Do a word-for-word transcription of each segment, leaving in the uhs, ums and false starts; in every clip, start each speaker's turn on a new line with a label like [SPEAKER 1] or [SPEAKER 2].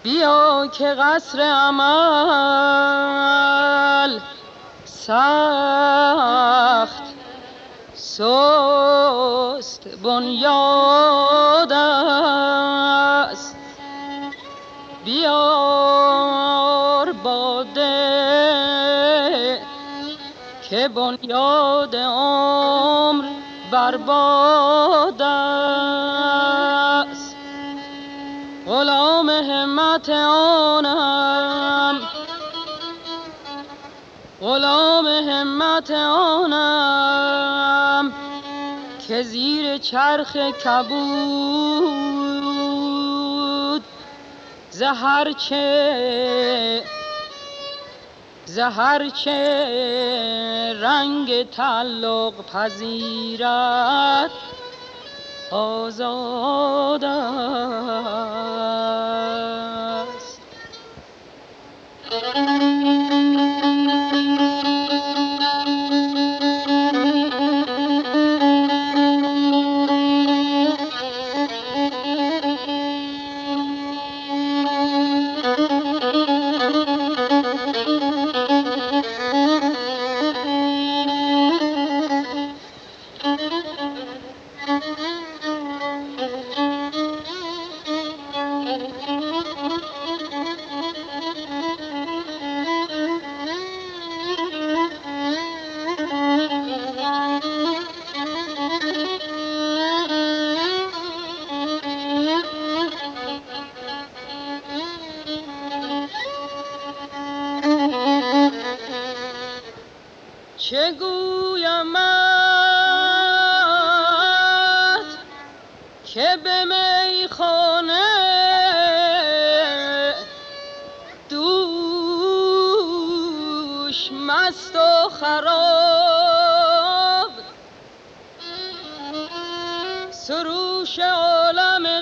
[SPEAKER 1] بیا که قصر امل سخت سست بنیاد است. بیار باده که بنیاد عمر برباد است. غلام همت آنم غلام همت آنم که زیر چرخ کبود زهر چه زهر چه رنگ تعلق پذیرد آزاد است. چه گویمت که به میخانه دوش مست و خراب سروش عالم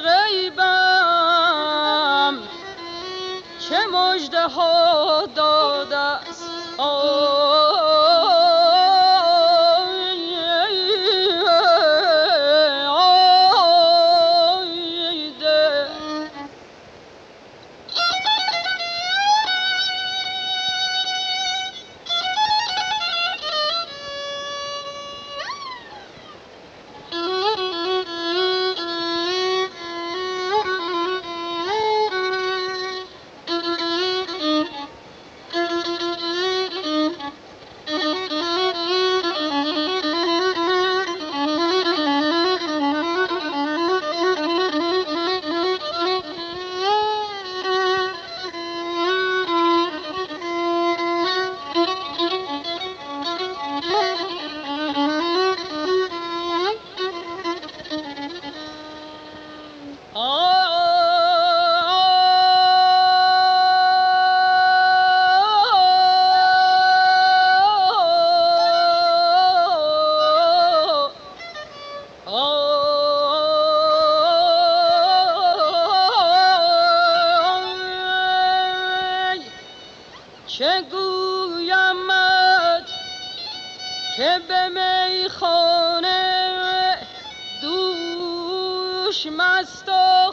[SPEAKER 1] غیبم چه مژده ها داده است. چه گویمت که به میخانه دوش مست و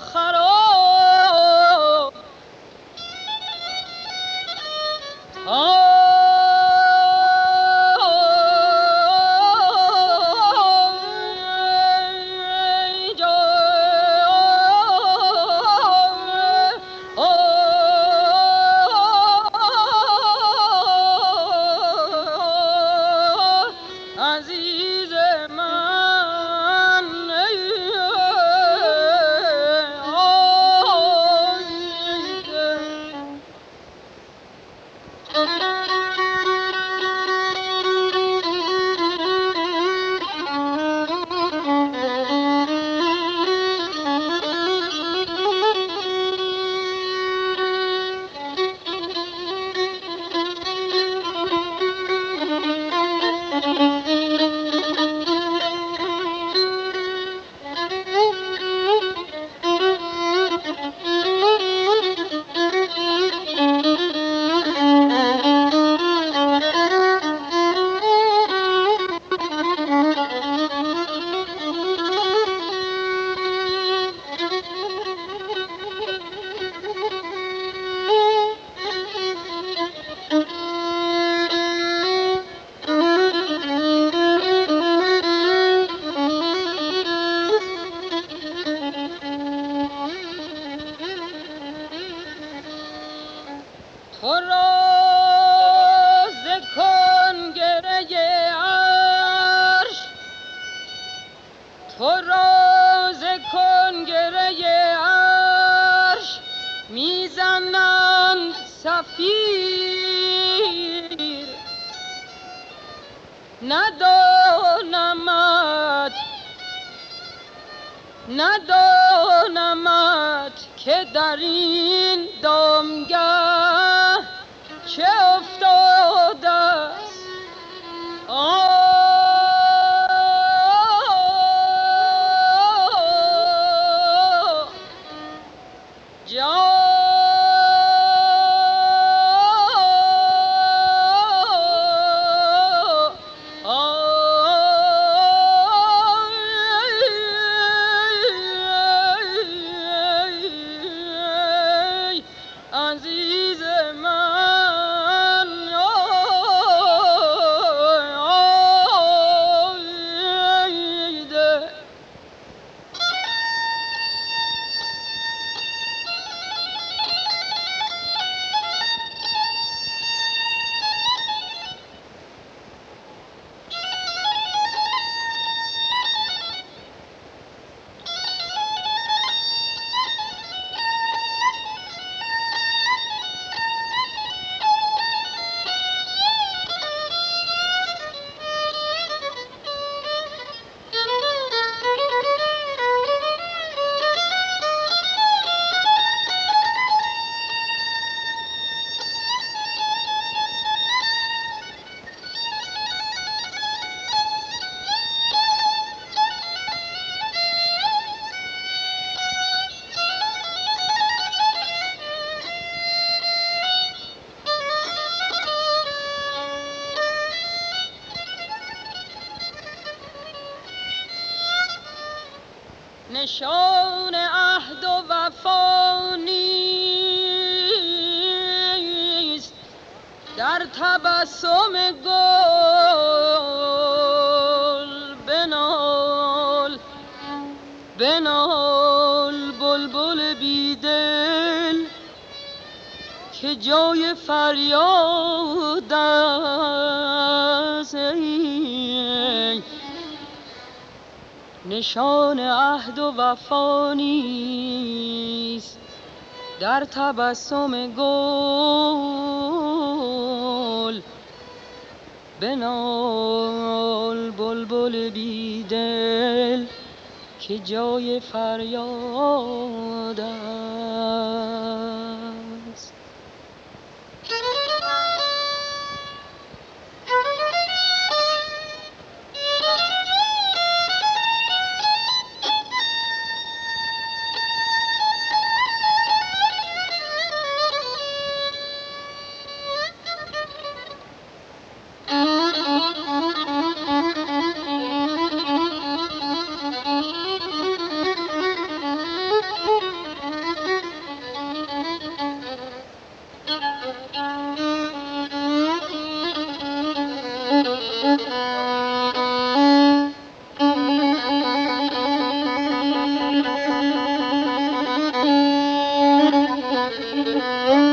[SPEAKER 1] خراب عزیز من تو را ز کنگره عرش تو را ز کنگره عرش میزنند صفیر ندانمت ندانمت که در این دامگاه چه افتاده است. نشان عهد و وفا نیست در تبسم گل. بنال بنال بلبل بیدل که جای فریاد است. نشان عهد و وفا نیست در تبسم گل. بنال بلبل بیدل که جای فریاد است. Thank you.